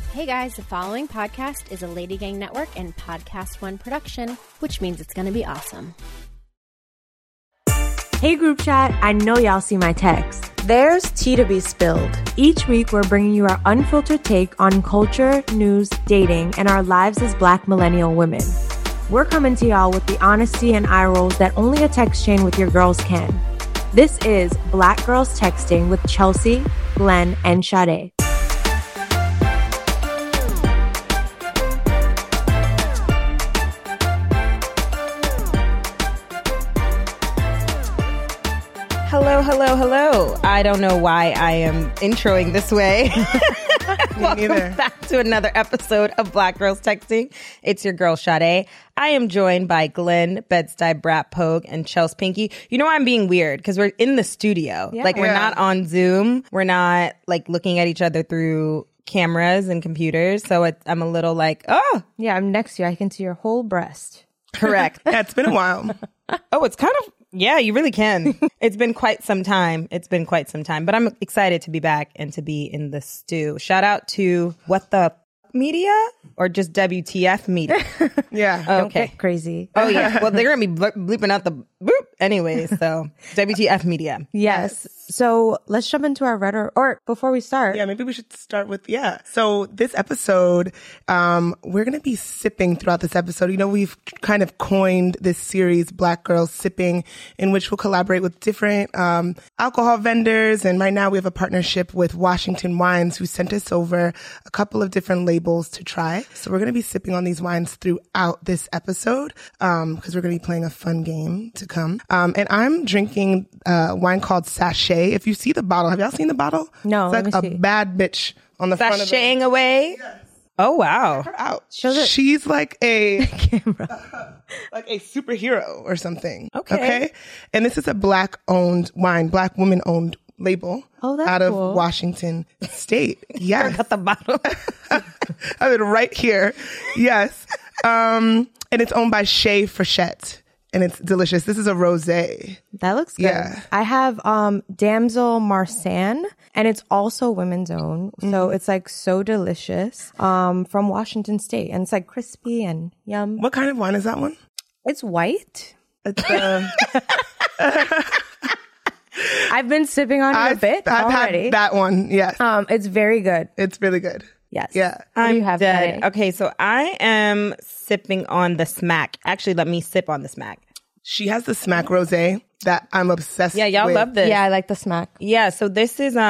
Hey guys, the following podcast is a Lady Gang Network and Podcast One production, which means it's going to be awesome. Hey group chat, I know y'all see my text. There's tea to be spilled. Each week we're bringing you our unfiltered take on culture, news, dating, and our lives as Black millennial women. We're coming to y'all with the honesty and eye rolls that only a text chain with your girls can. This is Black Girls Texting with Chelsea, Glenn, and Sade. Hello. I don't know why I am introing this way. Welcome back to another episode of Black Girls Texting. It's your girl, Sade. I am joined by Glenn, Bed-Stuy, Brat Pogue, and Chels Pinky. You know I'm being weird because we're in the studio. Yeah. We're not on Zoom. We're not, looking at each other through cameras and computers. So I'm a little oh. Yeah, I'm next to you. I can see your whole breast. Correct. Yeah, it's been a while. Oh, it's kind of, yeah, you really can. It's been quite some time. But I'm excited to be back and to be in the stew. Shout out to What the Media or just WTF Media? Yeah. Okay. Don't get crazy. Oh, yeah. Well, they're going to be bleeping out the boop anyways. So WTF Media. Yes. So let's jump into our or before we start. Yeah, maybe we should start with, So this episode, we're going to be sipping throughout this episode. You know, we've kind of coined this series, Black Girls Sipping, in which we'll collaborate with different alcohol vendors. And right now we have a partnership with Washington Wines, who sent us over a couple of different labels to try. So we're going to be sipping on these wines throughout this episode because we're going to be playing a fun game to come. And I'm drinking wine called Sachet. If you see the bottle, have y'all seen the bottle? No, it's like a bad bitch on the front of it. Sashaying away? Yes. Oh, wow. Her out. Show the She's like a camera. like a superhero or something. Okay. And this is a black woman owned label. Oh, that's out of cool. Washington State. Yes. Got the bottle. I have it right here. Yes. And it's owned by Chez Frechette. And it's delicious. This is a rosé. That looks good. Yeah. I have Damsel Marsanne, and it's also women's own. So it's so delicious from Washington State. And it's crispy and yum. What kind of wine is that one? It's white. It's I've been sipping on it a bit I've already. had that one. Yes. It's very good. It's really good. Yes. Yeah. What do you have dead. today? Okay, so I am sipping on the Smack. Actually, let me sip on the Smack. She has the Smack Rosé that I'm obsessed with. Yeah, y'all love this. Yeah, I like the smack. Yeah, so this is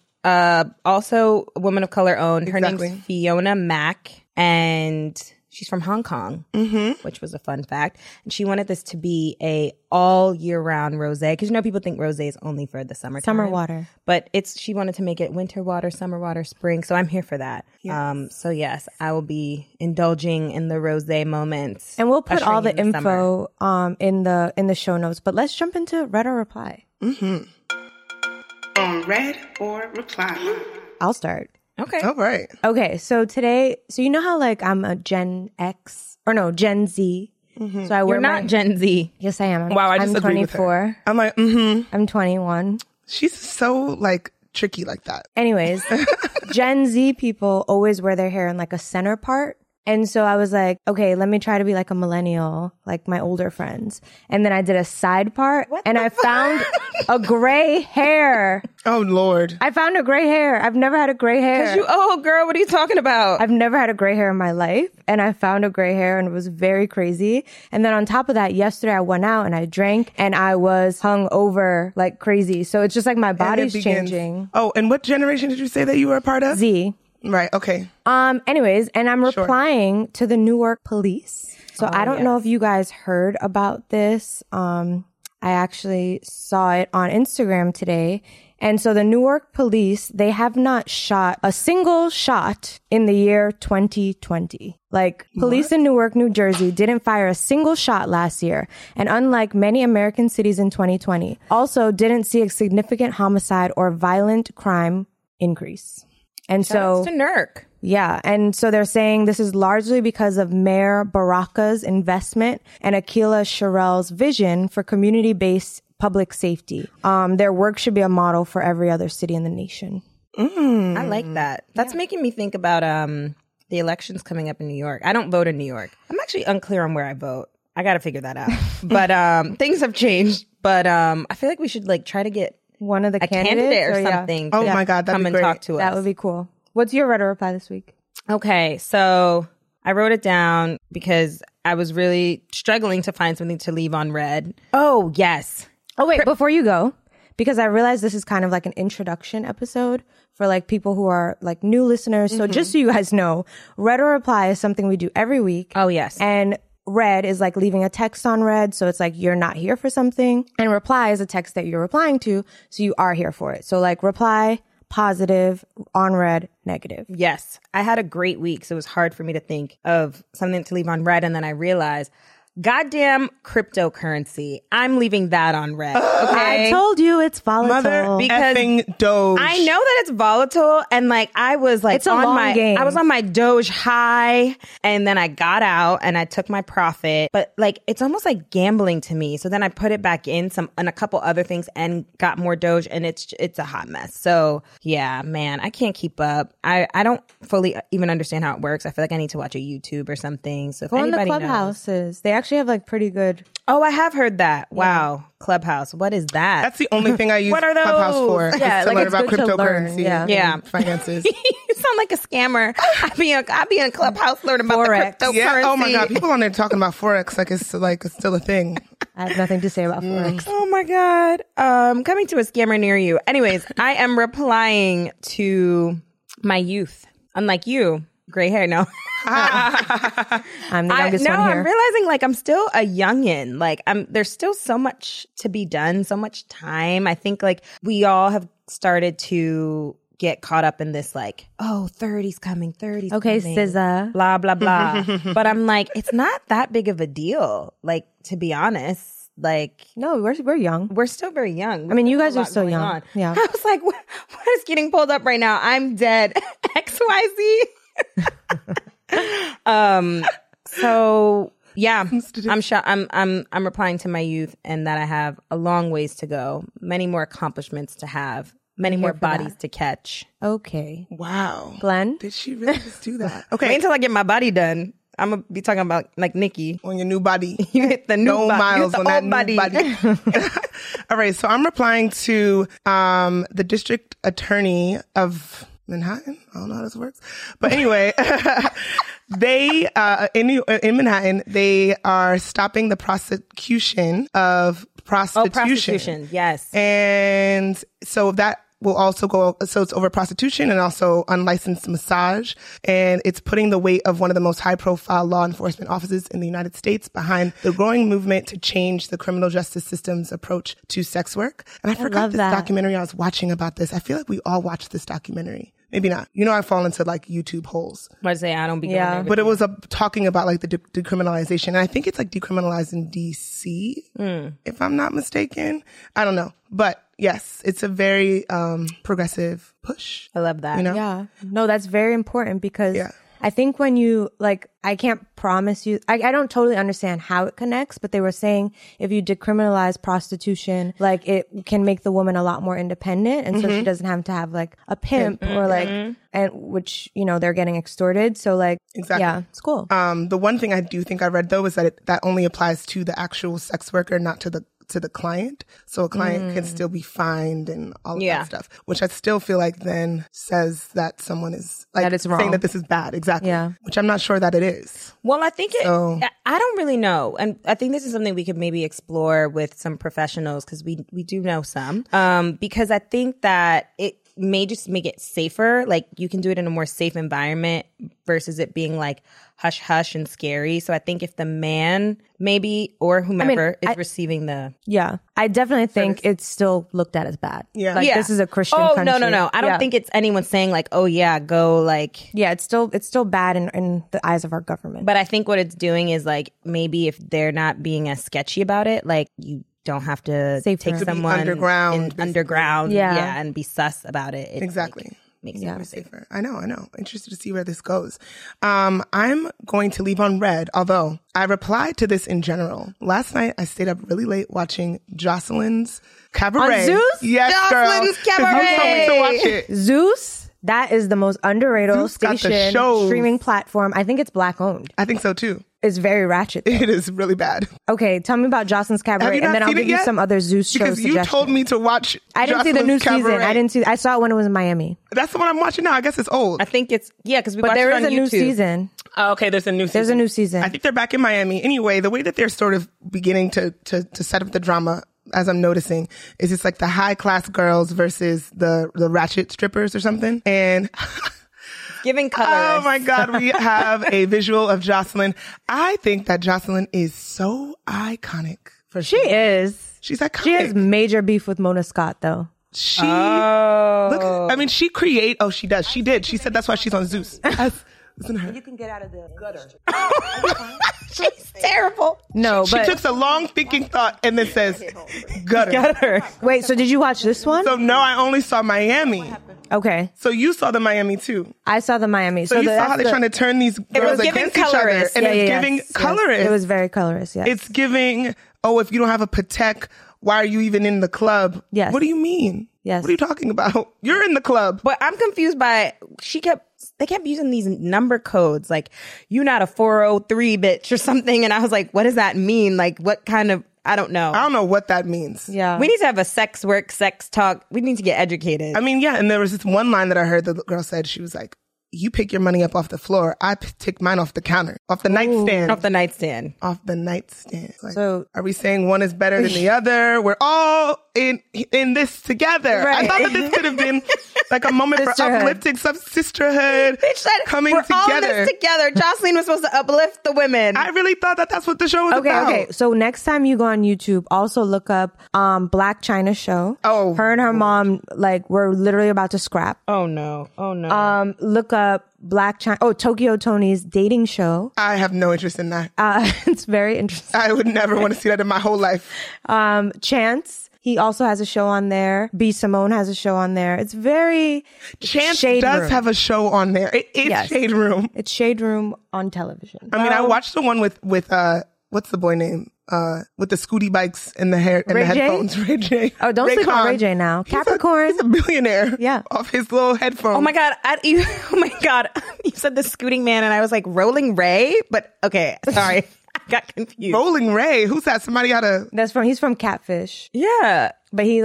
also a woman of color owned. Her Exactly. name's Fiona Mack, and she's from Hong Kong, which was a fun fact. And she wanted this to be a all year round rosé because people think rosé is only for the summertime. Summer water. But she wanted to make it winter water, summer water, spring. So I'm here for that. Yes. So yes, I will be indulging in the rosé moments. And we'll put ushering all the in summer. info in the show notes. But let's jump into Read or Reply. On Read or Reply. I'll start. Okay. All right. Okay, so today, you know how I'm a Gen Z. So I wear You're not Gen Z. Yes, I am. Wow, I just I'm agree with her. 24. I'm like, I'm 21. She's so tricky like that. Anyways, Gen Z people always wear their hair in a center part. And so I was like, okay, let me try to be like a millennial, like my older friends. And then I did a side part and I found a gray hair. Oh, Lord. I found a gray hair. I've never had a gray hair. Girl, what are you talking about? I've never had a gray hair in my life. And I found a gray hair and it was very crazy. And then on top of that, yesterday I went out and I drank and I was hung over like crazy. So it's just my body's changing. Oh, and what generation did you say that you were a part of? Z. Right. Okay. Anyways, and I'm replying to the Newark police. So I don't know if you guys heard about this. I actually saw it on Instagram today. And so the Newark police, they have not shot a single shot in the year 2020. Police in Newark, New Jersey didn't fire a single shot last year. And unlike many American cities in 2020, also didn't see a significant homicide or violent crime increase. And so, to Nurk. Yeah. And so they're saying this is largely because of Mayor Baraka's investment and Akila Sherrell's vision for community-based public safety. Their work should be a model for every other city in the nation. I like that. That's making me think about the elections coming up in New York. I don't vote in New York. I'm actually unclear on where I vote. I got to figure that out. But things have changed. But I feel like we should like try to get one of the candidate or something. Oh my God, that'd come be and great. talk to us. That would be cool. What's your read or reply this week? Okay, so I wrote it down because I was really struggling to find something to leave on read. Oh, yes. Oh, wait, before you go, because I realize this is kind of like an introduction episode for like people who are like new listeners. So just so you guys know, read or reply is something we do every week. Oh, yes. And read is like leaving a text on read. So it's like you're not here for something. And reply is a text that you're replying to. So you are here for it. So like reply, positive, on read, negative. Yes. I had a great week, so it was hard for me to think of something to leave on read. And then I realized, goddamn cryptocurrency. I'm leaving that on read. Okay. I told you it's volatile. Mother Because effing Doge. I know that it's volatile, and like I was like It's a long game. I was on my Doge high, and then I got out and I took my profit. But like it's almost like gambling to me. So then I put it back in and a couple other things and got more Doge, and it's a hot mess. So yeah, man, I can't keep up. I don't fully even understand how it works. I feel like I need to watch a YouTube or something. So if Go on the anybody knows. clubhouses. They actually have like pretty good. Oh, I have heard that. Wow. Clubhouse. What is that? That's the only thing I use What are Clubhouse those? for. Yeah, is to like learn it's about good to learn, cryptocurrency Yeah. and finances. You sound like a scammer. I be in Clubhouse learning about Forex. the cryptocurrency. Yeah. Oh my God. People on there talking about Forex like it's still a thing. I have nothing to say about Forex. Oh my God. Coming to a scammer near you. Anyways, I am replying to my youth. Unlike you, gray hair. No. I'm the youngest one here. I'm realizing like I'm still a youngin'. Like there's still so much to be done, so much time. I think like we all have started to get caught up in this like, oh, 30's coming, 30's Okay, coming. SZA. Blah, blah, blah. But I'm like, it's not that big of a deal. Like, to be honest. Like, No, we're young. we're still very young. I mean, you guys There's a are lot so going young. on. Yeah. I was like, what is getting pulled up right now? I'm dead. XYZ. So yeah, I'm replying to my youth and that I have a long ways to go, many more accomplishments to have, many more bodies to catch. Okay. Wow. Glenn? Did she really just do that? Wait Okay. until I get my body done. I'm gonna be talking about like Nikki. On your new body. You hit the new No body. miles on that new body. All right. So I'm replying to the district attorney of Manhattan. I don't know how this works. But anyway, they in Manhattan, they are stopping the prosecution of prostitution. Oh, prostitution. Yes. And so that will also so it's over prostitution and also unlicensed massage. And it's putting the weight of one of the most high profile law enforcement offices in the United States behind the growing movement to change the criminal justice system's approach to sex work. And I forgot love this that. documentary I was watching about this. I feel like we all watched this documentary. Maybe not. You know, I fall into like YouTube holes. What say? I don't be Yeah. going there. But it was talking about like the decriminalization. And I think it's like decriminalized in DC, if I'm not mistaken. I don't know. But yes, it's a very progressive push. I love that. You know? Yeah. No, that's very important because Yeah. I think when you, like, I can't promise you, I don't totally understand how it connects, but they were saying if you decriminalize prostitution, like, it can make the woman a lot more independent. And so she doesn't have to have, like, a pimp or, like, and which, you know, they're getting extorted. So, like, Exactly. yeah, it's cool. The one thing I do think I read though is that that only applies to the actual sex worker, not to the client. So a client can still be fined and all of that stuff, which I still feel like then says that someone is like That it's saying wrong. that this is bad. Exactly. Yeah. Which I'm not sure that it is. Well, I think So- I don't really know. And I think this is something we could maybe explore with some professionals because we do know some. Because I think that it may just make it safer. Like you can do it in a more safe environment versus it being like hush hush and scary. So I think if the man maybe or whomever is receiving the Yeah. I definitely think it's still looked at as bad. Yeah. Like, Yeah. this is a Christian Oh, country. no. I don't Yeah. think it's anyone saying like, oh yeah, go like. Yeah, it's still bad in the eyes of our government. But I think what it's doing is like maybe if they're not being as sketchy about it, like you don't have to Safer. take To be someone underground, basically. underground, Yeah. and be sus about it. It's Exactly. like, Makes it more safer. I know. Interested to see where this goes. I'm going to leave on red, although I replied to this in general. Last night, I stayed up really late watching Jocelyn's Cabaret. On Zeus? Yes, Jocelyn's Cabaret. You told me to watch it. Zeus, that is the most underrated Zeus got the station, shows. streaming platform. I think it's Black owned. I think so too. It's very ratchet, though. It is really bad. Okay, tell me about Jocelyn's Have Cabaret, you not and then I'll seen it give you yet? some other Zeus show Because suggestions. you told me to watch. I didn't see the Jocelyn's new season. Cabaret. I saw it when it was in Miami. That's the one I'm watching now. I guess it's old. I think it's, because we But watched there it is on a new YouTube. season. Oh, okay, there's a new season. There's a new season. I think they're back in Miami. Anyway, the way that they're sort of beginning to set up the drama, as I'm noticing, is it's like the high class girls versus the ratchet strippers or something. And Giving color. oh my God, we have a visual of Jocelyn. I think that Jocelyn is so iconic. She is. She's iconic. She has major beef with Mona Scott, though. She look. I mean, she create. Oh, she does. She did. She said that's why she's on Zeus. Listen to her. You can get out of the gutter. She's terrible. No, She but took a long thinking thought and then says gutter. wait. So did you watch this one? So no, I only saw Miami. Okay, So you saw the Miami too. I saw the Miami. So you saw how they're trying to turn these girls was giving against each other, colorist. and it's giving colorist. It was very colorist. Yes. It's giving. Oh, if you don't have a Patek, why are you even in the club? Yes. What do you mean? Yes. What are you talking about? You're in the club. But I'm confused by, they kept using these number codes, like, you not a 403 bitch or something. And I was like, what does that mean? Like, what kind of, I don't know. I don't know what that means. Yeah. We need to have a sex work, sex talk. We need to get educated. I mean, yeah. And there was this one line that I heard the girl said. She was like, "You pick your money up off the floor. I take mine off the counter, off the nightstand, Off the nightstand. off the nightstand." Like, So- are we saying one is better than the other? We're all in this together. Right. I thought that this could have been like a moment for Sisterhood. uplifting some sisterhood Bitch said, coming we're all in together. this together. Jocelyn was supposed to uplift the women. I really thought that that's what the show was about. Okay. So next time you go on YouTube, also look up Black China Show. Oh. Her and her mom were literally about to scrap. Oh no. Look up Black China. Oh, Tokyo Tony's dating show. I have no interest in that. It's very interesting. I would never want to see that in my whole life. Chance. He also has a show on there. B. Simone has a show on there. It's very Chance Shade does Room. have a show on there. It's Yes. Shade Room. It's Shade Room on television. I mean, I watched the one with what's the boy name? With the scooty bikes and the hair and Ray the J? headphones. Ray J. Oh, don't sleep on Ray J now. Capricorn. He's a billionaire. Yeah. Off his little headphones. Oh my God. Oh my God. You said the scooting man and I was like, Rolling Ray? But okay, sorry. I got confused. Rolling Ray. Who's that? Somebody out of. He's from Catfish. Yeah. But he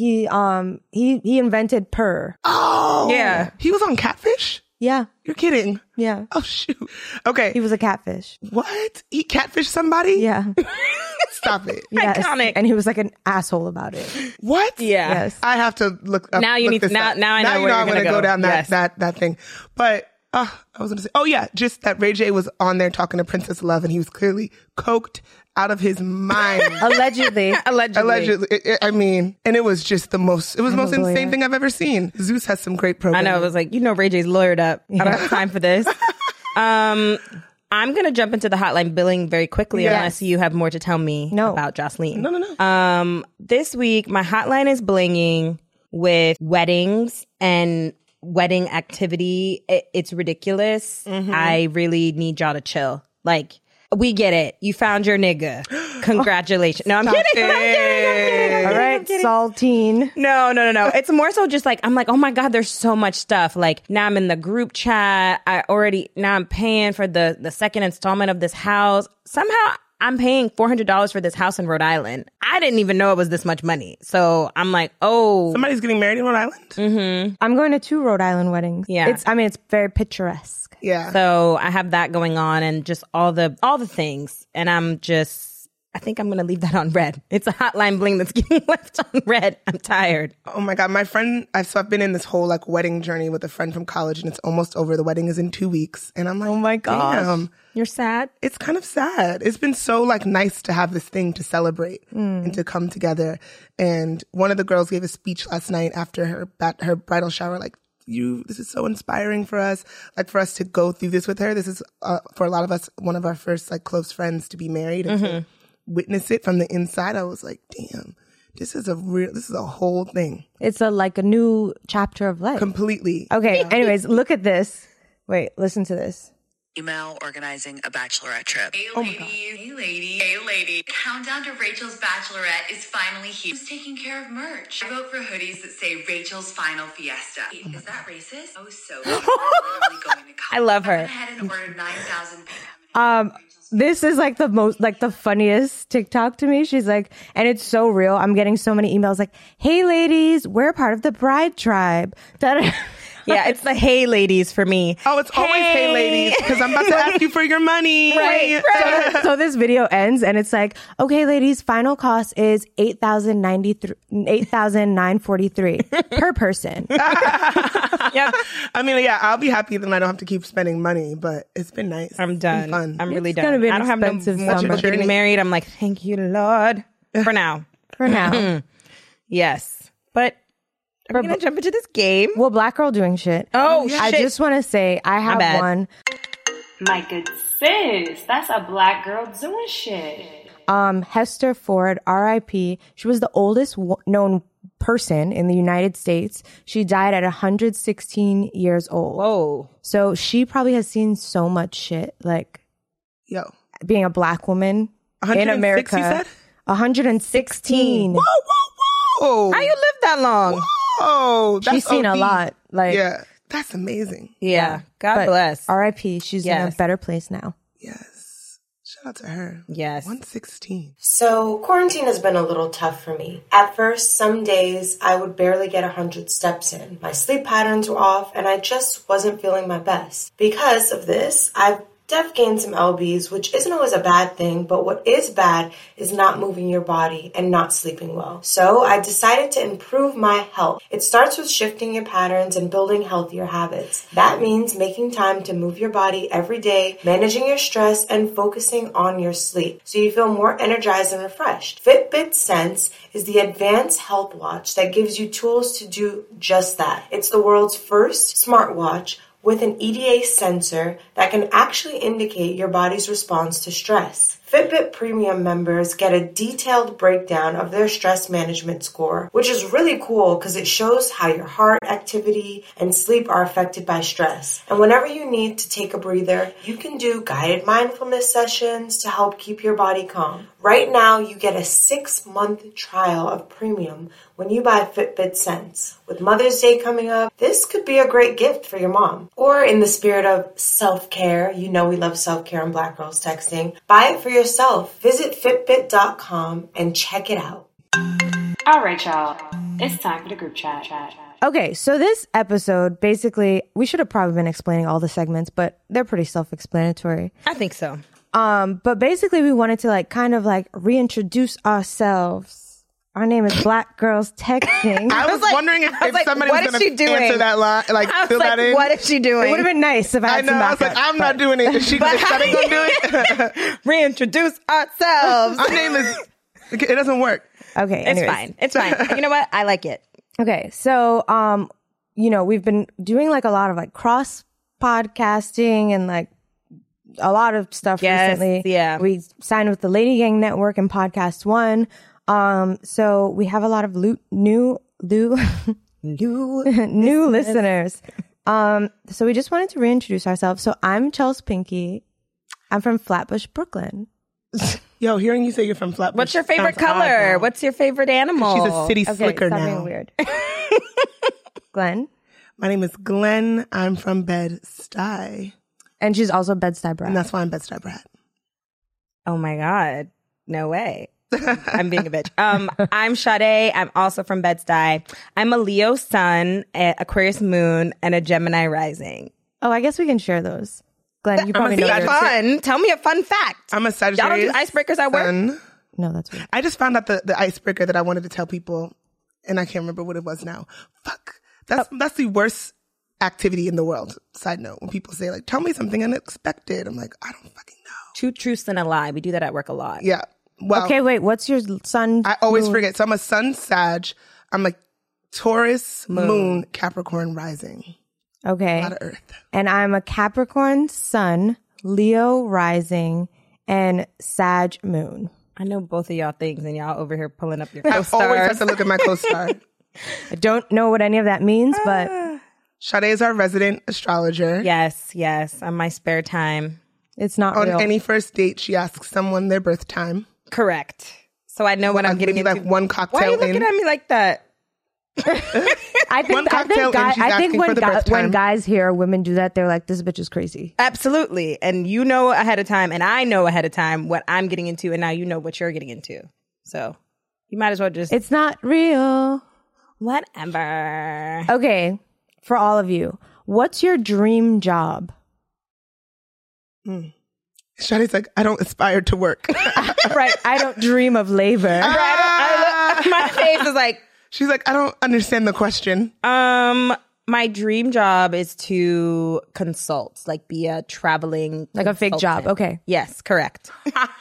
invented purr. Oh. Yeah. He was on Catfish? Yeah. You're kidding. Yeah. Oh, shoot. Okay. He was a catfish. What? He catfished somebody? Yeah. Stop it. Yes. Iconic. And he was like an asshole about it. What? Yeah. Yes. I have to look up. Now you look need- this now- up. now I know you where I'm you're gonna gonna go go. down Yes. that thing. But I was gonna say, oh yeah, just that Ray J was on there talking to Princess Love, and he was clearly coked out of his mind. Allegedly. Allegedly. I mean, and it was just the most insane lawyer. thing I've ever seen. Zeus has some great I programming. know. It was like, Ray J's lawyered up. I don't have time for this. I'm going to jump into the hotline billing very quickly Yes. unless you have more to tell me about Jocelyn. No. This week, my hotline is blinging with weddings and wedding activity. It's ridiculous. Mm-hmm. I really need y'all to chill. Like, we get it. You found your nigga. Congratulations. No, I'm kidding. All right, saltine. No. It's more so just like, I'm like, oh my God, there's so much stuff. Like now I'm in the group chat. Now I'm paying for the second installment of this house. Somehow I'm paying $400 for this house in Rhode Island. I didn't even know it was this much money. So I'm like, oh. Somebody's getting married in Rhode Island? Mm-hmm. I'm going to 2 Rhode Island weddings. Yeah. It's very picturesque. Yeah. So I have that going on and just all the things. And I think I'm going to leave that on red. It's a hotline bling that's getting left on red. I'm tired. Oh my God. My friend, I've been in this whole like wedding journey with a friend from college, and it's almost over. The wedding is in 2 weeks. And I'm like, Oh my gosh. damn. You're sad? It's kind of sad. It's been so like nice to have this thing to celebrate and to come together. And one of the girls gave a speech last night after her bridal shower, like, this is so inspiring for us, like for us to go through this with her. This is for a lot of us, one of our first like close friends to be married and to witness it from the inside. I was like, damn, this is a whole thing. It's like a new chapter of life. Completely. Okay. Yeah. Anyways, look at this. Wait, listen to this. Email organizing a bachelorette trip. Hey lady. Countdown to Rachel's bachelorette is finally here. Who's taking care of merch? I vote for hoodies that say Rachel's final fiesta. Is that racist? Oh, so I love her. I went ahead and ordered 9,000. This is like the funniest TikTok to me. She's like, and it's so real. I'm getting so many emails like, hey ladies, we're part of the bride tribe. Yeah, it's the hey ladies for me. Oh, it's always hey ladies, because I'm about to ask you for your money. Right. So this video ends and it's like, okay, ladies, final cost is $8,943 per person. Yep. I mean, yeah, I'll be happy that I don't have to keep spending money, but it's been nice. I'm done. It's been fun. I'm really It's done. gonna be an I don't have no expensive more summer. getting married. I'm like, thank you, Lord. For now. Yes. But we're going to jump into this game. Well, Black Girl Doing Shit. Oh, I shit. just want to say I have one. My good sis, that's a Black girl doing shit. Hester Ford, R.I.P. She was the oldest known person in the United States. She died at 116 years old. Whoa. So she probably has seen so much shit, like being a Black woman in America. You said? 116. Whoa. How you live that long? Whoa. She's seen a lot. Like, yeah, that's amazing. Yeah. God bless. R.I.P. She's in a better place now. Yes. Shout out to her. Yes. 116. So quarantine has been a little tough for me. At first, some days I would barely get 100 steps in. My sleep patterns were off and I just wasn't feeling my best. Because of this, I've gained some lbs, which isn't always a bad thing, but what is bad is not moving your body and not sleeping well. So I decided to improve my health. It starts with shifting your patterns and building healthier habits. That means making time to move your body every day, managing your stress, and focusing on your sleep so you feel more energized and refreshed. Fitbit Sense is the advanced health watch that gives you tools to do just that. It's the world's first smartwatch with an EDA sensor that can actually indicate your body's response to stress. Fitbit Premium members get a detailed breakdown of their stress management score, which is really cool because it shows how your heart activity and sleep are affected by stress. And whenever you need to take a breather, you can do guided mindfulness sessions to help keep your body calm. Right now, you get a 6-month trial of Premium when you buy Fitbit Sense. With Mother's Day coming up, this could be a great gift for your mom. Or in the spirit of self-care, you know we love self-care on Black Girls Texting, buy it for yourself. Visit Fitbit.com and check it out. All right, y'all. It's time for the group chat. Okay, so this episode, basically, we should have probably been explaining all the segments, but they're pretty self-explanatory. I think so. But basically, we wanted to reintroduce ourselves. Our name is Black Girls Texting. I was wondering if somebody was going to answer that line, fill that in. What is she doing? It would have been nice if I had some backup. I was like, I'm not doing it. Is she going to do it? Reintroduce ourselves. Our name is, it doesn't work. Okay, anyways. It's fine. You know what? I like it. Okay, so, we've been doing a lot of cross podcasting and a lot of stuff recently. Yeah. We signed with the Lady Gang Network and Podcast One. So we have a lot of new listeners. So we just wanted to reintroduce ourselves. So I'm Chels Pinky. I'm from Flatbush, Brooklyn. Yo, hearing you say you're from Flatbush. What's your favorite color? Odd, What's your favorite animal? She's a city slicker stop now. being weird. Glenn. My name is Glenn. I'm from Bed-Stuy. And she's also Bed-Stuy Brat. And that's why I'm Bed-Stuy Brat. Oh my God. No way. I'm being a bitch. I'm Sade. I'm also from Bed-Stuy. I'm a Leo sun, Aquarius moon, and a Gemini rising. Oh, I guess we can share those. Glenn, you probably know That's yours. fun. Tell me a fun fact. I'm a Sagittarius. Y'all don't do icebreakers at work? Sun. No, that's weird. I just found out the icebreaker that I wanted to tell people, and I can't remember what it was now. Fuck. That's the worst activity in the world. Side note, when people say tell me something unexpected, I'm like, I don't fucking know. 2 truths and a lie. We do that at work a lot. Yeah. Well, Okay, wait. What's your sun? I always moon? forget. So I'm a sun Sag. I'm a Taurus moon Capricorn rising. Okay. A lot of earth. And I'm a Capricorn sun, Leo rising, and Sag moon. I know both of y'all things, and y'all over here pulling up your I co-stars. always have to look at my co-star. I don't know what any of that means, but Sade is our resident astrologer. Yes. On my spare time. it's not On real. any first date, she asks someone their birth time. Correct. So I know what I'm getting into. Like one cocktail Why are you looking in. at me like that? I One cocktail in, she's asking for the birth when time. guys hear women do that, they're like, this bitch is crazy. Absolutely. And you know ahead of time, and I know ahead of time what I'm getting into, and now you know what you're getting into. So you might as well just... It's not real. Whatever. Okay, for all of you, what's your dream job? Sade's like, I don't aspire to work. Right, I don't dream of labor. My face is like... She's like, I don't understand the question. My dream job is to consult, like be a traveling... Like a fake job, okay. Yes, correct.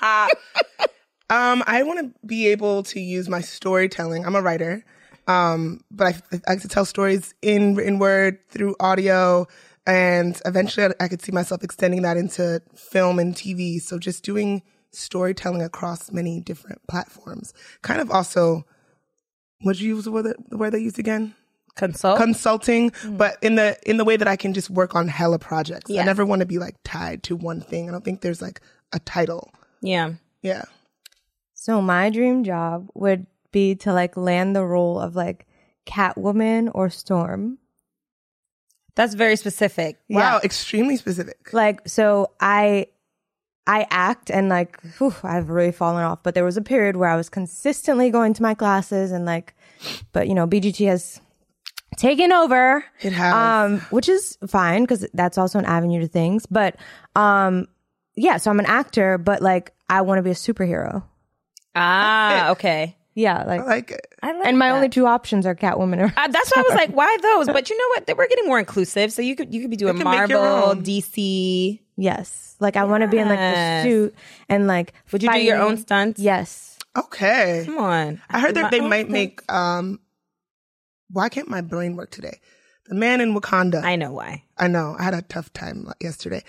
I want to be able to use my storytelling. I'm a writer, but I like to tell stories in written word, through audio, and eventually I could see myself extending that into film and TV. So just doing storytelling across many different platforms. Kind of also, what'd you use the word they used again? Consulting, but in the way that I can just work on hella projects. Yeah. I never want to be like tied to one thing. I don't think there's like a title. Yeah. Yeah. So my dream job would be to like land the role of like Catwoman or Storm. That's very specific. Wow, extremely specific. Like, so I act and like, I've really fallen off, but there was a period where I was consistently going to my classes and like, but you know, BGT has taken over. It has. Which is fine because that's also an avenue to things. But, yeah, so I'm an actor, but like, I want to be a superhero. Ah, okay. Yeah, I like it. and my only two options are Catwoman or that's why I was like, why those? But you know what? We're getting more inclusive. So you could be doing can make your Marvel, own. DC. yes. Like I want to be in like the Yes. suit and like Would you do your fighting. own stunts? Yes. Okay. Come on. I heard do that my they own might stunts. make, why can't my brain work today? The Man in Wakanda. I know why. I know. I had a tough time yesterday.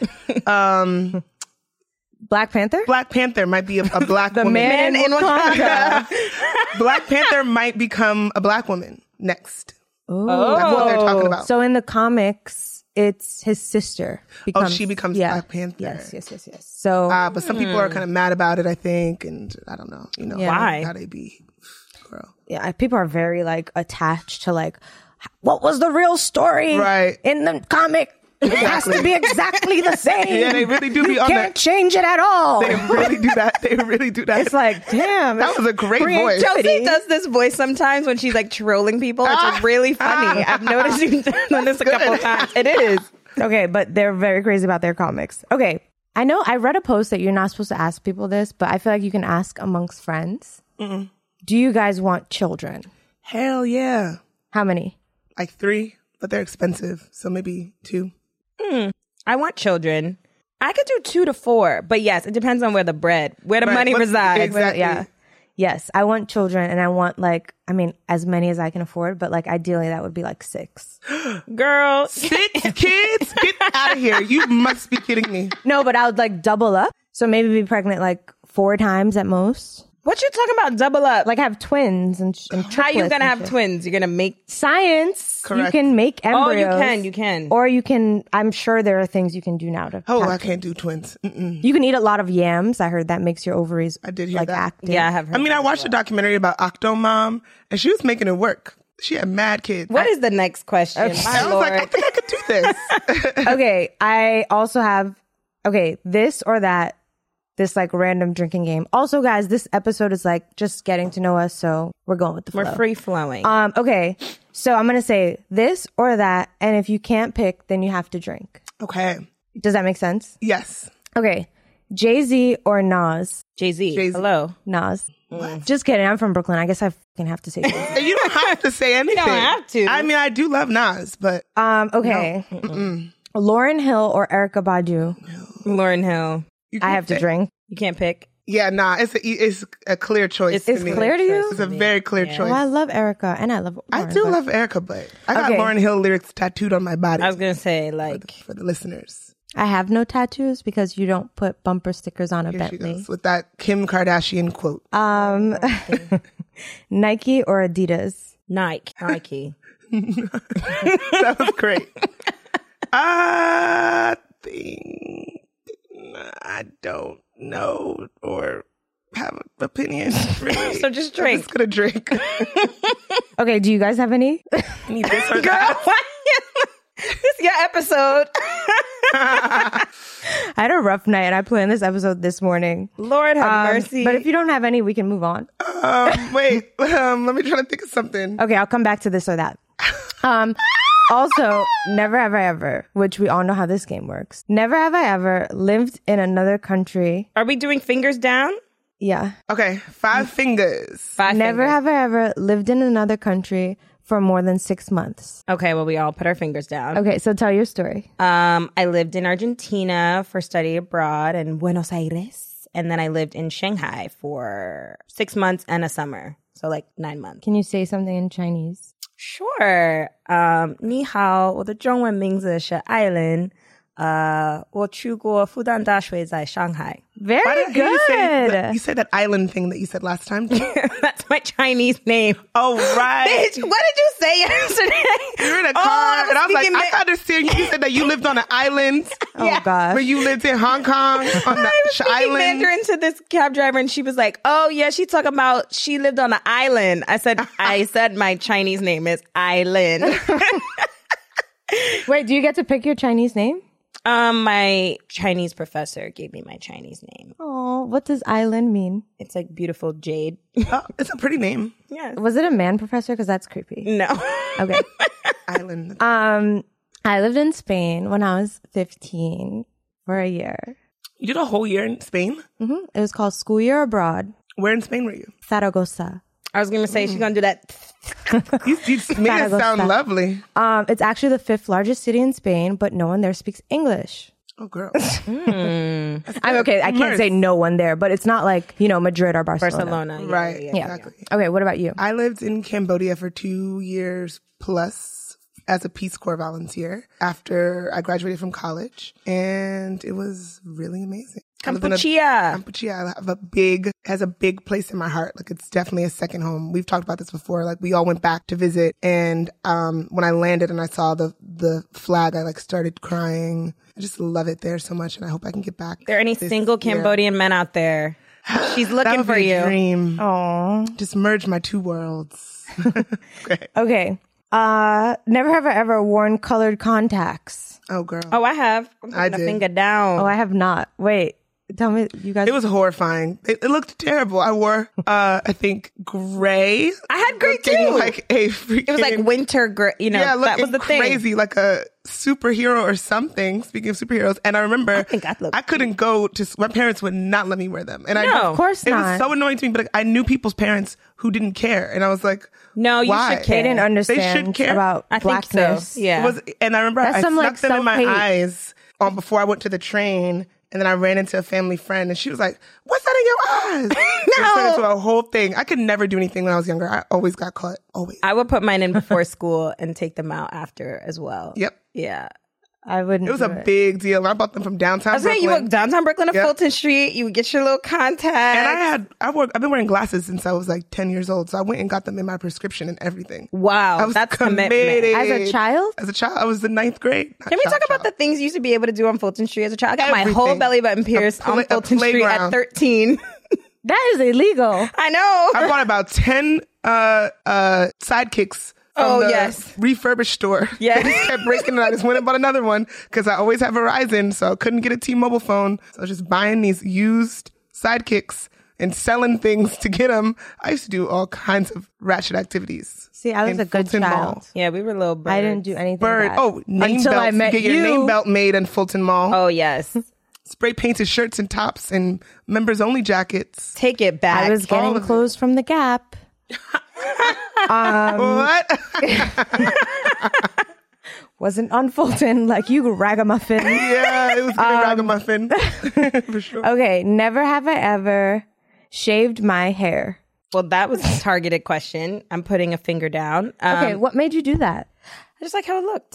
Black Panther? Black Panther might be a black The woman. Man in Wakanda. Black Panther might become a black woman next. Oh. That's what they're talking about. So in the comics, it's his sister. She becomes Black Panther. Yes. So But some people are kind of mad about it, I think, and I don't know. You know, Yeah. Why? how they be, girl. yeah, people are very like attached to like, what was the real story Right. in the comic? It has to be exactly the same. Yeah, they really do be You on can't that. change it at all. They really do that. They really do that. It's like, damn. That was a great voice. Chelsea does this voice sometimes when she's like trolling people. It's really funny. I've noticed you've done this a couple of times. It is. Okay, but they're very crazy about their comics. Okay, I know I read a post that you're not supposed to ask people this, but I feel like you can ask amongst friends. Do you guys want children? Hell yeah. How many? Like 3, but they're expensive. So maybe 2. I want children. I could do 2 to 4, but yes, it depends on where the Right, money but- resides. Exactly. Yeah. Yes, I want children and I want like, I mean, as many as I can afford, but like ideally that would be like 6. Girl, 6 kids? Get out of here. You must be kidding me. No, but I would like double up. So maybe be pregnant like 4 times at most. what you talking about? Double up? Like have twins and triplets. How you gonna and have shit. twins? You're gonna make? Science. Correct. You can make Oh, embryos. you can. Or you can, I'm sure there are things you can do now to Oh, have I can't do twins. Mm-mm. You can eat a lot of yams. I heard that makes your ovaries I did hear like that. active. Yeah, I have. Heard I mean, I that. watched a documentary about Octomom, and she was making it work. She had mad kids. What is the next question? Okay. My I was Lord. like, I think I could do this. Okay, I also have this or that, this like random drinking game. Also, guys, this episode is like just getting to know us, so we're going with the flow. We're free flowing. Okay, so I'm gonna say this or that, and if you can't pick, then you have to drink. Okay. Does that make sense? Yes. Okay, Jay-Z or Nas? Jay-Z. Jay-Z. Hello. Nas. Just kidding. I'm from Brooklyn. I guess I fucking have to say Jay-Z. And you don't have to say anything. don't have to. I mean, I do love Nas, but Okay. Lauryn Hill or Erykah Badu? Lauryn Hill. you I can't have to say- drink. You can't pick. Yeah, nah, it's a clear choice. It's to me. clear to you? It's a very clear choice. Well, I love Erykah and I love I Lauryn, do but- love Erykah, but I got Okay. Lauryn Hill lyrics tattooed on my body I was gonna say like for the listeners. I have no tattoos because you don't put bumper stickers on a Here Bentley. she goes with that Kim Kardashian quote. Nike or Adidas? Nike. That was great. I think I don't know or have an opinion. Really. So just drink. I'm just gonna drink. Okay, do you guys have any? Need this or that. This is your episode. I had a rough night and I planned this episode this morning. Lord have mercy. But if you don't have any, we can move on. Wait, let me try to think of something. Okay, I'll come back to this or that. Also, never have I ever, which we all know how this game works. Never have I ever lived in another country. Are we doing fingers down? Yeah. Okay, 5 fingers. Never have I ever lived in another country for more than 6 months. Okay, well, we all put our fingers down. Okay, so tell your story. I lived in Argentina for study abroad in Buenos Aires. And then I lived in Shanghai for 6 months and a summer. So like 9 months. Can you say something in Chinese? Sure. 你好，我的中文名字是艾伦。我去过复旦大学在上海。 Very Why did you good. you said that island thing that you said last time? That's my Chinese name. Oh, right. Bitch, what did you say yesterday? You're in a car, and I was like, I understand you said that you lived on an island. Oh, gosh. Where you lived in Hong Kong on the I was speaking island. Mandarin to this cab driver, and she was like, "Oh yeah, she's talking about she lived on an island." I said my Chinese name is Island. Wait, do you get to pick your Chinese name? My Chinese professor gave me my Chinese name. Oh, what does island mean? It's like beautiful jade. Oh, it's a pretty name. Yeah. Was it a man professor? Because that's creepy. No. Okay. Island. I lived in Spain when I was 15 for a year. You did a whole year in Spain? Mm-hmm. It was called School Year Abroad. Where in Spain were you? Zaragoza. I was going to say she's going to do that. You made it sound lovely. It's actually the 5th largest city in Spain, but no one there speaks English. Oh, girl. I'm okay. I can't say no one there, but it's not like, Madrid or Barcelona. Right. Yeah. Exactly. Okay, what about you? I lived in Cambodia for 2 years plus as a Peace Corps volunteer after I graduated from college, and it was really amazing. Kampuchea has a big place in my heart. Like, it's definitely a second home. We've talked about this before. Like, we all went back to visit, and when I landed and I saw the flag, I started crying. I just love it there so much, and I hope I can get back. There are any single Cambodian men out there? She's looking for you. Dream. Aww. Just merge my two worlds. Okay. Never have I ever worn colored contacts. Oh, girl. Oh, I have. I did. Finger down. Oh, I have not. Wait. Tell me, you guys. It was horrifying. It looked terrible. I wore, I think, gray. I had gray too. It was like winter gray. Yeah, that was the thing. Crazy, like a superhero or something. Speaking of superheroes, and I remember I couldn't go to. My parents would not let me wear them, and of course not. It was so annoying to me. But I knew people's parents who didn't care, and I was like, "No, you why? should care." They didn't understand they should care about blackness. So. Yeah, and I remember I snuck them in my eyes before I went to the train. And then I ran into a family friend, and she was like, "What's that in your eyes?" No, it turned into a whole thing. I could never do anything when I was younger. I always got caught. Always. I would put mine in before school and take them out after as well. Yep. Yeah. I wouldn't. It was a big deal. I bought them from downtown Brooklyn. You went downtown Brooklyn to Fulton Street. You would get your little contacts. And I've been wearing glasses since I was like 10 years old. So I went and got them in my prescription and everything. Wow. I was that's committed. commitment. As a child? As a child. I was in 9th grade. Can we talk about the things you used to be able to do on Fulton Street as a child? I got my whole belly button pierced on Fulton Street at 13. That is illegal. I know. I bought about 10 sidekicks. Yes. Refurbished store. Yeah. They just kept breaking it. I just went and bought another one because I always have Verizon, so I couldn't get a T-Mobile phone. So I was just buying these used sidekicks and selling things to get them. I used to do all kinds of ratchet activities. See, I was a good Fulton child. Mall. Yeah, we were little birds. I didn't do anything Bird. bad. Oh, name until belts. I met you. Get your name belt made in Fulton Mall. Oh, yes. Spray painted shirts and tops and members only jackets. Take it back. I was getting clothes from the Gap. What? Wasn't on Fulton like you, ragamuffin. Yeah, it was getting ragamuffin. For sure. Okay, never have I ever shaved my hair. Well, that was a targeted question. I'm putting a finger down. Okay, what made you do that? I just like how it looked.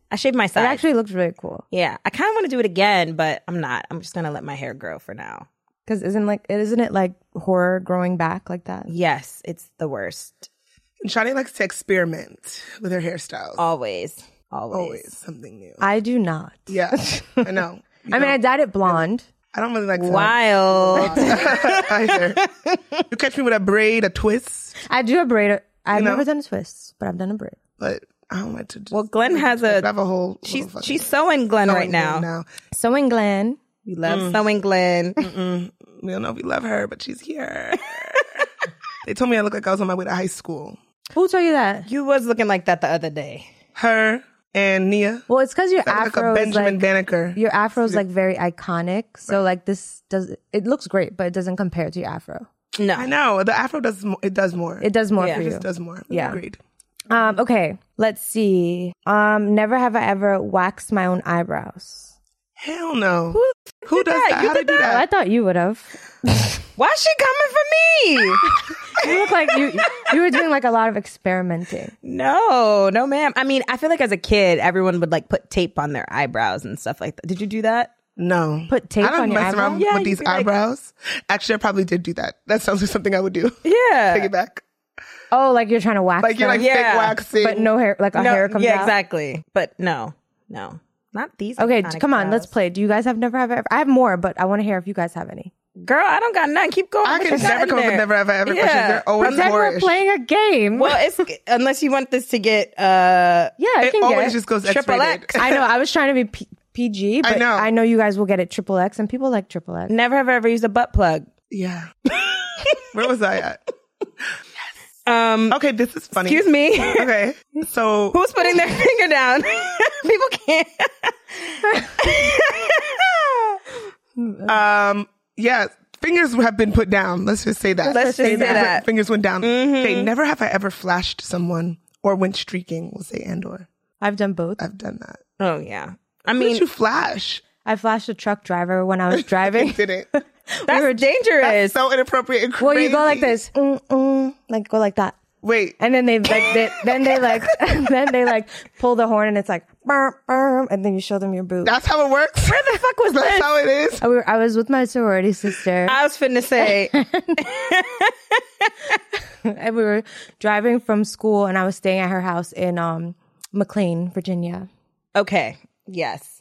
I shaved my It sides. actually looks really cool. Yeah, I kind of want to do it again, but I'm not. I'm just gonna let my hair grow for now. Because isn't it like horror growing back like that? Yes, it's the worst. And Shani likes to experiment with her hairstyles. Always. Always something new. I do not. Yeah, I know. I mean, I dyed it blonde. I don't really like to Wild. either. You catch me with a braid, a twist, I do a braid. I've never done twists, but I've done a braid. but I don't like to. Just, Well, Glenn has I have a whole. She's sewing Glenn right now. Sewing Glenn. We love sewing Glenn. We don't know if we love her, but she's here. They told me I look like I was on my way to high school. Who told you that? You was looking like that the other day. Her and Nia. Well, it's because your Sound like afro a Benjamin is Banneker. your afro is like very iconic. So like this it looks great, but it doesn't compare to your afro. No. I know the afro does. It does more. It does more Yeah. for It you. just does more. Yeah. Agreed. Okay, let's see. Never have I ever waxed my own eyebrows. Hell no. Who does that? that? You How did to do I that? thought you would have. Why is she coming for me? You look like you were doing like a lot of experimenting. No, ma'am. I mean, I feel like as a kid, everyone would like put tape on their eyebrows and stuff like that. Did you do that? No. Put tape I don't on your mess eyebrow? around Yeah, with you'd these be like- eyebrows. Actually, I probably did do that. That sounds like something I would do. Yeah. Take it back. Oh, like you're trying to wax Like you're them, like Yeah. fake waxing. but no hair, like a hair comes yeah, out. exactly. But no, not these. Okay, iconic come on, let's brows. play. Do you guys have never have ever? I have more, but I want to hear if you guys have any. Girl, I don't got none. Keep going. I What can you got never in come up with there? never have I ever questions. They're always Pretend we're boorish. playing a game. Well, it's unless you want this to get yeah, it It can always get. just goes Triple X-rated. X. I know. I was trying to be PG, but I I know you guys will get it triple X, and people like triple X. never have I ever used a butt plug. Yeah. Where was I at? Okay, this is funny. Excuse me. Okay, so Who's putting their finger down? People can't. yeah, fingers have been put down. Let's just say that. Let's just say that. Fingers went down. Okay, never have I ever flashed someone or went streaking. We'll say and/or. I've done both. I've done that. Oh yeah. I Who mean, did you flash? I flashed a truck driver when I was driving. Didn't. that's dangerous. So inappropriate and Well, crazy. you go like this, like go like that, Wait, and then then they like pull the horn, and it's like, burr, burr, and then you show them your boot. that's how it works. Where the fuck was this? That's how it is. I was with my sorority sister, I was finna say. and we were driving from school, and I was staying at her house in McLean, Virginia. Okay. Yes.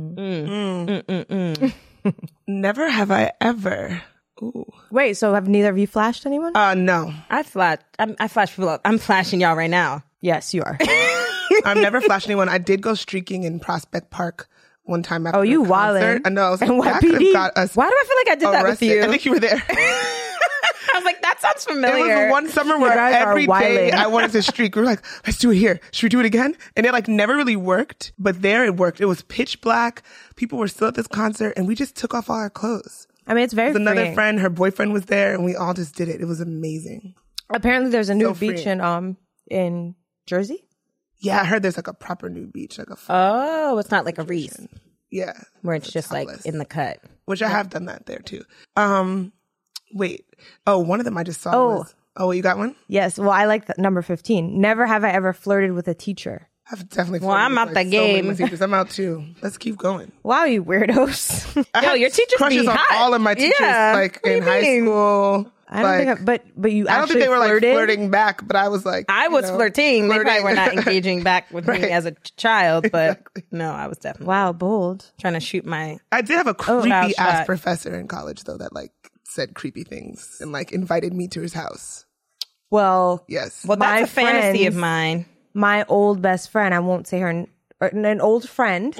Never have I ever. Ooh. Wait, so have neither of you flashed anyone? No. I flash people up. I'm flashing y'all right now. Yes, you are. I've never flashed anyone. I did go streaking in Prospect Park one time after Oh, you a concert. wildin'. I know. I was And like, that could YPD? have got us Why do I feel like I did that with arrested. you? I think you were there. I was like, that sounds It familiar. was the one summer where guys are every day wildin'. I wanted to streak. We were like, let's do it here. Should we do it again? And it like never really worked, but there it worked. It was pitch black. People were still at this concert and we just took off all our clothes. I mean, it's very With another freeing. friend, her boyfriend was there and we all just did it. It was amazing. Apparently, there's a new So beach freeing. in Jersey. Yeah, I heard there's like a proper new beach, like a Oh, it's not like a Reese yeah, where it's just like topless. in the cut. which I have done that there too. Wait. Oh, one of them I just saw was. Oh, you got one? Yes. Well, I like number 15. Never have I ever flirted with a teacher. I've definitely. Well, I'm flirted with, out the so many game. of my teachers. I'm out too. Let's keep going. Wow, you weirdos. I Yo, had your teachers crushes be on hot. all of my teachers, Yeah. like What do in you high mean? school. I don't like, think, but you I don't actually think they were flirted? like flirting back, but I was like, I was flirting. They probably were not engaging back with Right. me as a child, but Exactly. no, I was definitely Wow, bold. trying to shoot my. I did have a child creepy ass shot. professor in college though that like said creepy things and like invited me to his house. Well, Yes. Well, that's My a fantasy of friends- mine. my old best friend, I won't say her, an old friend,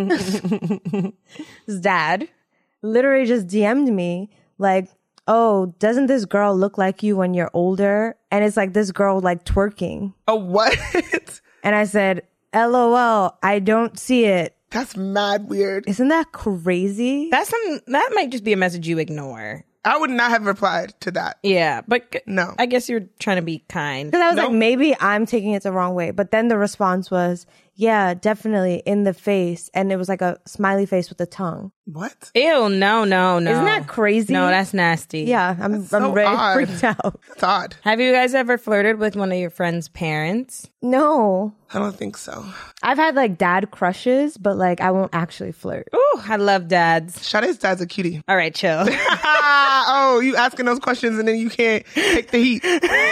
his dad, literally just DM'd me like, oh, doesn't this girl look like you when you're older? And it's like this girl like twerking. Oh, what? And I said, LOL, I don't see it. That's mad weird. Isn't that crazy? That might just be a message you ignore. I would not have replied to that. Yeah, but No. I guess you're trying to be kind. Because I was Nope. like, maybe I'm taking it the wrong way. But then the response was, Yeah, definitely in the face. And it was like a smiley face with a tongue. What? Ew, no. Isn't that crazy? No, that's nasty. Yeah, I'm so really odd. freaked out. That's odd. Have you guys ever flirted with one of your friend's parents? No. I don't think so. I've had like dad crushes, but like I won't actually flirt. Ooh, I love dads. Sade's dad's a cutie. All right, chill. Oh, you asking those questions and then you can't take the heat.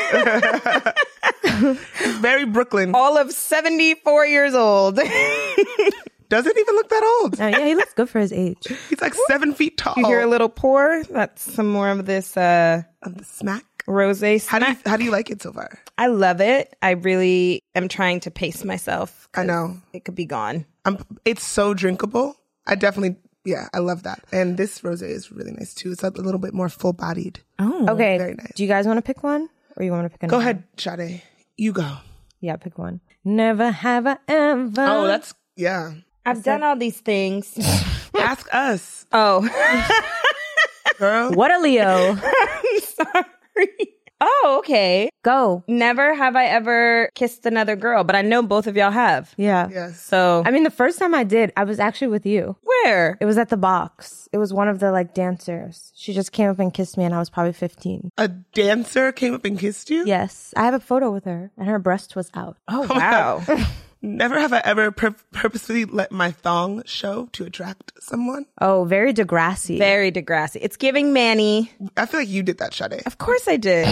Very Brooklyn. All of 74 years old. Doesn't even look that old. Yeah, he looks good for his age. He's like 7 feet tall. You hear a little pour? That's some more of this of the smack. rosé smack. How do you like it so far? I love it. I really am trying to pace myself. I know. It could be gone. It's so drinkable. I love that. And this rosé is really nice too. It's a little bit more full bodied. Oh, Okay. Very nice. Do you guys want to pick one? Or you want to pick another? Go ahead, Sade. You go. Yeah, pick one. Never have I ever. Oh, that's, yeah. I've done all these things. Ask us, Oh, girl. What a Leo. I'm sorry. Oh, okay. Go. Never have I ever kissed another girl, but I know both of y'all have. Yeah. Yes. So, I mean, the first time I did, I was actually with you. where? It was at the box. It was one of the like dancers. She just came up and kissed me and I was probably 15. A dancer came up and kissed you? Yes. I have a photo with her and her breast was out. Oh, wow. Never have I ever purposefully let my thong show to attract someone. Oh, very Degrassi. Very Degrassi. It's giving Manny. I feel like you did that, Sade. Of course I did.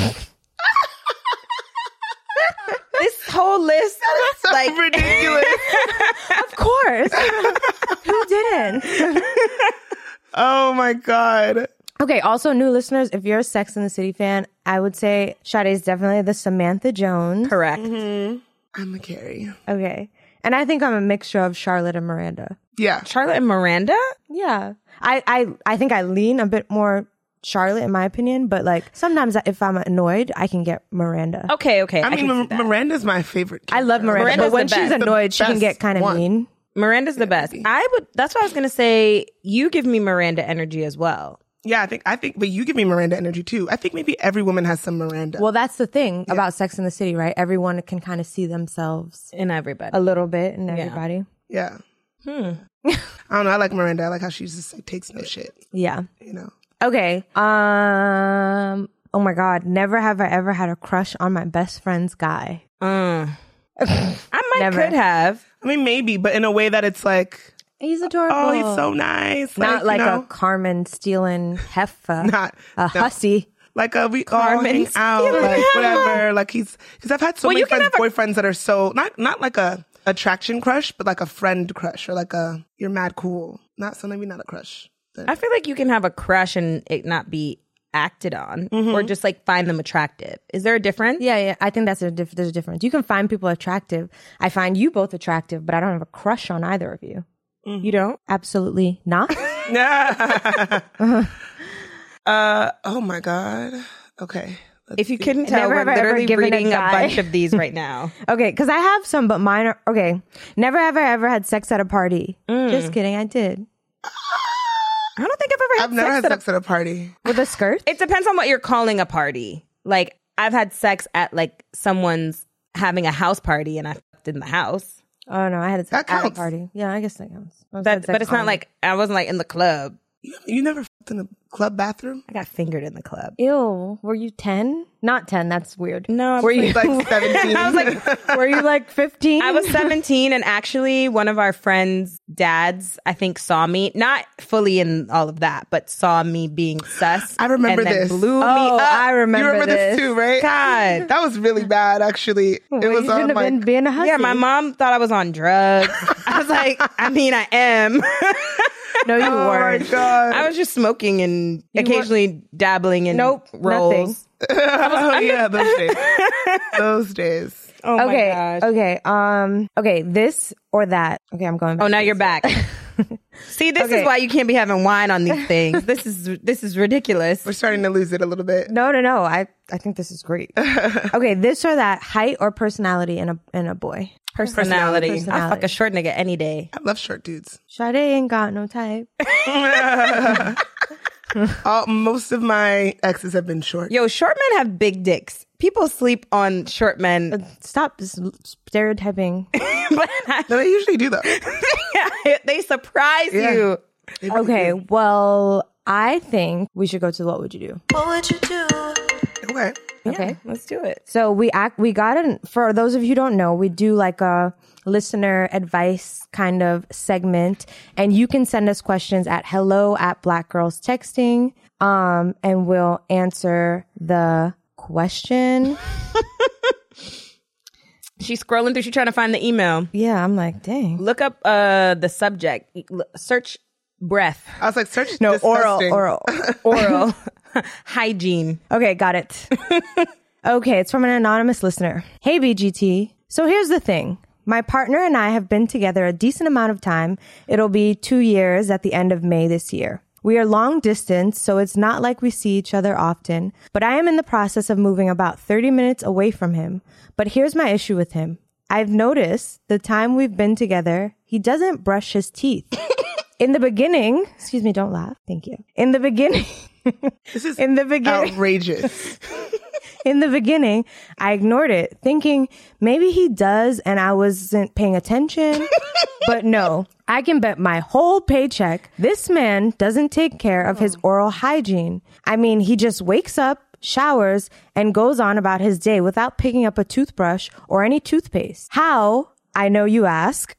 This whole list, So like, ridiculous. Of course. Who didn't? Oh my God. Okay, also new listeners, if you're a Sex and the City fan, I would say Sade is definitely the Samantha Jones. correct. I'm a Carrie. Okay. And I think I'm a mixture of Charlotte and Miranda. Yeah. Charlotte and Miranda? Yeah. I think I lean a bit more Charlotte in my opinion, but like sometimes if I'm annoyed, I can get Miranda. Okay. I can see mean, that. Miranda's my favorite. I love Miranda, Miranda's but when the she's best. annoyed, she can best get kind of one. mean. Miranda's the best. That's what I was going to say. You give me Miranda energy as well. Yeah, I think, but you give me Miranda energy too. I think maybe every woman has some Miranda. Well, that's the thing about Sex and the City, right? Everyone can kind of see themselves In everybody. a little bit in everybody. yeah. I don't know. I like Miranda. I like how she just like, takes no shit. Yeah. You know. Okay. Oh my God. Never have I ever had a crush on my best friend's guy. I might Never. could have. I mean, maybe, but in a way that it's like, He's adorable. oh, he's so nice. Not like you know, a Carmen stealing heifer. Not a hussy. like we all hang out, like whatever. Like because I've had so many friends, boyfriends that are so not like a attraction crush, but like a friend crush or like a you're mad cool. Maybe not a crush. But I feel like you can have a crush and it not be acted on or just like find them attractive. Is there a difference? Yeah. I think there's a difference. You can find people attractive. I find you both attractive, but I don't have a crush on either of you. You don't? Absolutely not. oh my God. Okay. If you couldn't tell, Never we're have I ever literally given a reading a guy- bunch of these right now. Okay, because I have some, but mine are okay. Never have I ever had sex at a party. Just kidding, I did. I don't think I've Never ever had had sex at a party. With a skirt? It depends on what you're calling a party. Like, I've had sex at like someone's having a house party and I fucked in the house. Oh no, I had it That at a counts. party. Yeah, I guess that counts. But it's not like I wasn't like in the club. You never fucked in a club bathroom? I got fingered in the club. Ew. Were you 10? Not 10. That's weird. No, Were you Like 17? I was like, Were you like 15? I was 17 and actually one of our friends' dads, I think, saw me, not fully in all of that, but saw me being sus. I remember and then this. blew me Oh, up. I remember, You remember this too, right? God. That was really bad, actually. Well, it was you shouldn't on have been like being a hussy. Yeah, my mom thought I was on drugs. I was like, I mean, I am. No, you oh my weren't. God. I was just smoking and occasionally dabbling in rolls. nothing. Oh yeah, those days. Those days. Oh Okay. my gosh. Okay. Okay. This or that. Okay, I'm going back. Oh, now you're back. See, this Okay. is why you can't be having wine on these things. This is ridiculous. We're starting to lose it a little bit. No. I think this is great. Okay, this or that. Height or personality in a boy. Personality. I'll fuck a short nigga any day. I love short dudes. Sade ain't got no type. Most of my exes have been short. Yo, short men have big dicks. People sleep on short men. Stop stereotyping. No, they usually do though. They surprise you. Okay, well, I think we should go to What Would You Do? What would you do? Okay, let's do it. So we got for those of you who don't know, we do like a listener advice kind of segment, and you can send us questions at hello@blackgirlstexting, and we'll answer the question. She's scrolling through. She's trying to find the email. Yeah, I'm like, dang. Look up the subject. Search breath. I was like, search Oral hygiene. Okay, got it. Okay, it's from an anonymous listener. Hey, BGT. So here's the thing. My partner and I have been together a decent amount of time. It'll be 2 years at the end of May this year. We are long distance, so it's not like we see each other often, but I am in the process of moving about 30 minutes away from him. But here's my issue with him. I've noticed the time we've been together, he doesn't brush his teeth. In the beginning, excuse me, don't laugh. Thank you. In the beginning, this is outrageous. In the beginning, I ignored it, thinking maybe he does and I wasn't paying attention. But no, I can bet my whole paycheck this man doesn't take care of his oral hygiene. I mean, he just wakes up, showers, and goes on about his day without picking up a toothbrush or any toothpaste. How? I know you ask.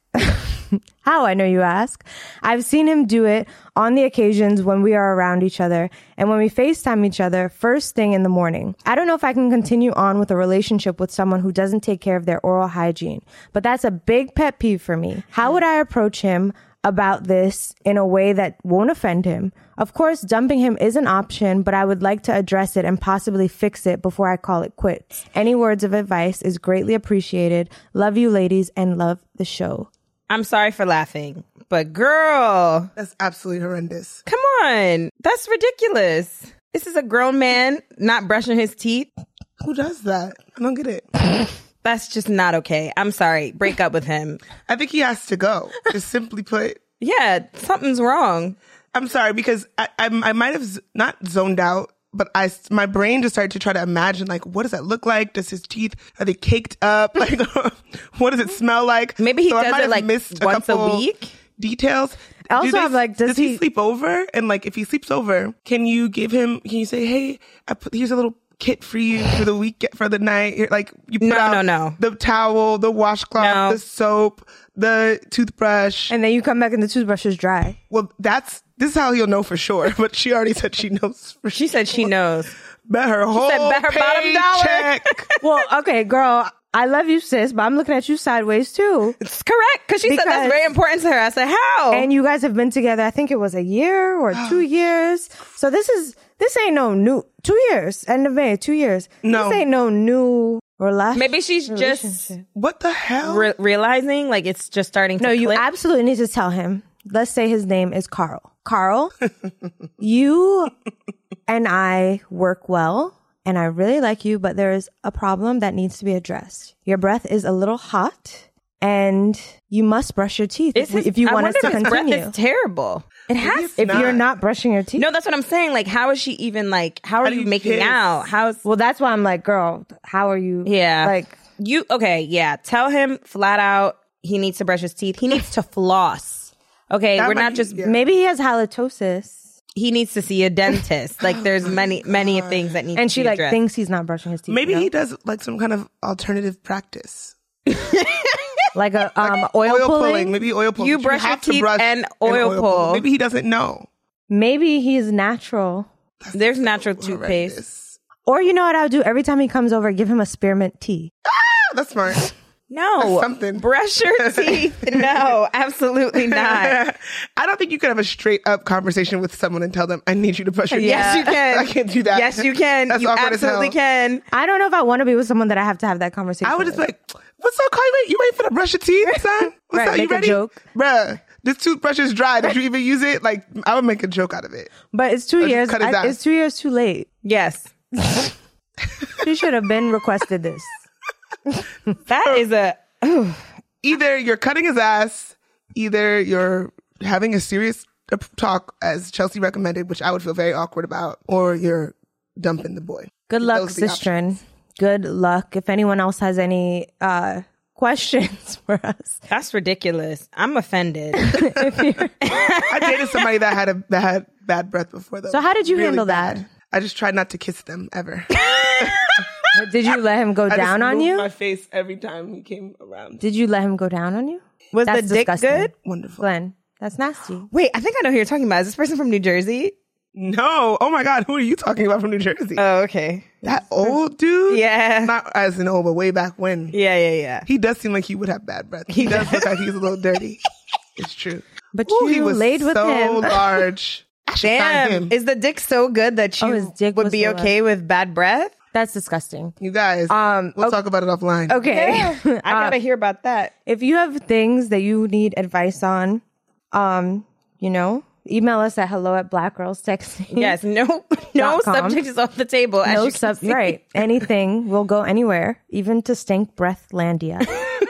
How, I know you ask. I've seen him do it on the occasions when we are around each other and when we FaceTime each other first thing in the morning. I don't know if I can continue on with a relationship with someone who doesn't take care of their oral hygiene, but that's a big pet peeve for me. How would I approach him about this in a way that won't offend him? Of course, dumping him is an option, but I would like to address it and possibly fix it before I call it quits. Any words of advice is greatly appreciated. Love you, ladies, and love the show. I'm sorry for laughing, but girl. That's absolutely horrendous. Come on. That's ridiculous. This is a grown man not brushing his teeth. Who does that? I don't get it. That's just not okay. I'm sorry. Break up with him. I think he has to go. Just simply put. Yeah, something's wrong. I'm sorry because I might have not zoned out, but my brain just started to try to imagine, like, what does that look like? Does his teeth, are they caked up? Like, what does it smell like? Maybe he does it like once a week. Details. Also, I'm like, does he sleep over? And like, if he sleeps over, can you say, hey, here's a little kit for you for the week, for the night? Like, you put out the towel, the washcloth, the soap, the toothbrush. And then you come back and the toothbrush is dry. Well, this is how he'll know for sure. But she already said she knows. She said she knows. Bet her whole bottom dollar. Well, okay, girl, I love you, sis, but I'm looking at you sideways too. It's correct, because she said that's very important to her. I said, how? And you guys have been together, I think it was a year or 2 years. So this ain't no new 2 years. End of May, 2 years. No. This ain't no new relationship. Maybe she's just what the hell realizing like it's just starting to click. You absolutely need to tell him. Let's say his name is Carl. Carl, you and I work well, and I really like you, but there is a problem that needs to be addressed. Your breath is a little hot, and you must brush your teeth if you want us to continue. Breath is terrible. It has. If you're not brushing your teeth. No, that's what I'm saying. Like, how is she even like? How are you making out? Well, that's why I'm like, girl, how are you? Yeah, like Okay, yeah. Tell him flat out he needs to brush his teeth. He needs to floss. Okay, we're not just. Yeah. Maybe he has halitosis. He needs to see a dentist. Like, there's many things that need to be addressed. And she like thinks he's not brushing his teeth. Maybe he does like some kind of alternative practice. Like a oil pulling. Maybe oil pulling. You brush your teeth and oil pull. Maybe he doesn't know. Maybe he's natural. There's natural toothpaste. Or you know what I'll do? Every time he comes over, give him a spearmint tea. That's smart. No. That's something. Brush your teeth. No, absolutely not. I don't think you can have a straight up conversation with someone and tell them, I need you to brush your teeth. Yes, you can. I can't do that. Yes, you can. That's you absolutely can. I don't know if I want to be with someone that I have to have that conversation I would just be like, what's up, Carly? You ready for the brush your teeth, son? What's up? You ready? A joke. Bruh, this toothbrush is dry. Did you even use it? Like, I would make a joke out of it. But it's 2 years. It's 2 years too late. Yes. She should have been requested this. That is a... Either you're cutting his ass, either you're having a serious talk, as Chelsea recommended, which I would feel very awkward about, or you're dumping the boy. Good luck, sister. good luck. If anyone else has any questions for us. That's ridiculous. I'm offended. I dated somebody that had bad breath before, though. So how did you Really handle bad. that? I just tried not to kiss them ever. Did you let him go down on you? My face every time he came around. Did you let him go down on you? Was That's the dick disgusting. good? Wonderful. Glenn, that's nasty. Wait, I think I know who you're talking about. Is this person from New Jersey? No. Oh my God. Who are you talking about from New Jersey? Oh, okay. That old dude? Yeah. Not as in old, but way back when. Yeah. He does seem like he would have bad breath. He does look like he's a little dirty. It's true. But Ooh, you he was laid with so him. large. I should find him. Damn. Is the dick so good that you his dick would was be so okay with bad breath? That's disgusting. You guys, we'll talk about it offline. Okay. I gotta hear about that. If you have things that you need advice on, email us at hello@blackgirlstexting. Yes, no .com. subject is off the table. As No you can see. right. Anything will go anywhere, even to Stank Breathlandia.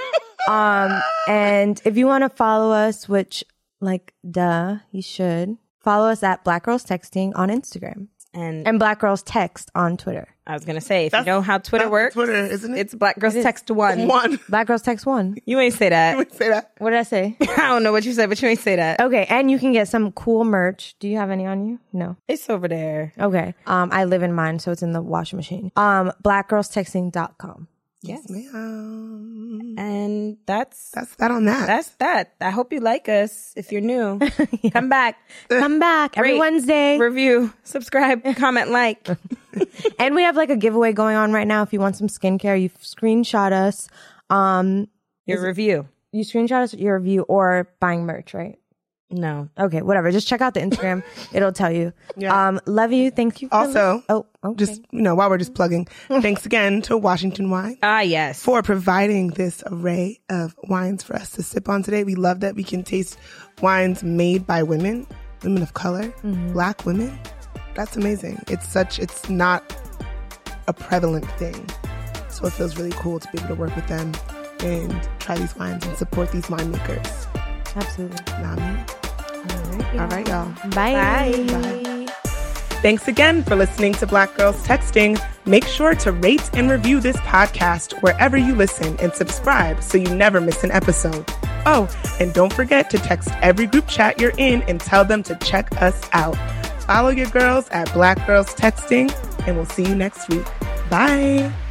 And if you want to follow us, which you should follow us at Black Girls Texting on Instagram and Black Girls Text on Twitter. I was gonna say, if you know how Twitter works, Twitter, isn't it? It's Black Girls Text 1. Black Girls Text 1. You ain't say that. Say that. What did I say? I don't know what you said, but you ain't say that. Okay, and you can get some cool merch. Do you have any on you? No. It's over there. Okay. I live in mine, so it's in the washing machine. Blackgirlstexting.com. Yes. Ma'am. And that's that on that. That's that. I hope you like us. If you're new, come back. Come back every Rate, Wednesday. Review, subscribe, comment, like. And we have a giveaway going on right now. If you want some skincare, you screenshot us. Your review. You screenshot us your review or buying merch, right? No. Okay, whatever. Just check out the Instagram. It'll tell you. Yeah. Love you. Thank you. Also, okay. just while we're just plugging, thanks again to Washington Wine. Yes. For providing this array of wines for us to sip on today. We love that we can taste wines made by women of color, Black women. That's amazing. It's not a prevalent thing. So it feels really cool to be able to work with them and try these wines and support these winemakers. Absolutely. All right, y'all. Bye. Thanks again for listening to Black Girls Texting. Make sure to rate and review this podcast wherever you listen and subscribe so you never miss an episode. Oh, and don't forget to text every group chat you're in and tell them to check us out. Follow your girls at Black Girls Texting, and we'll see you next week. Bye.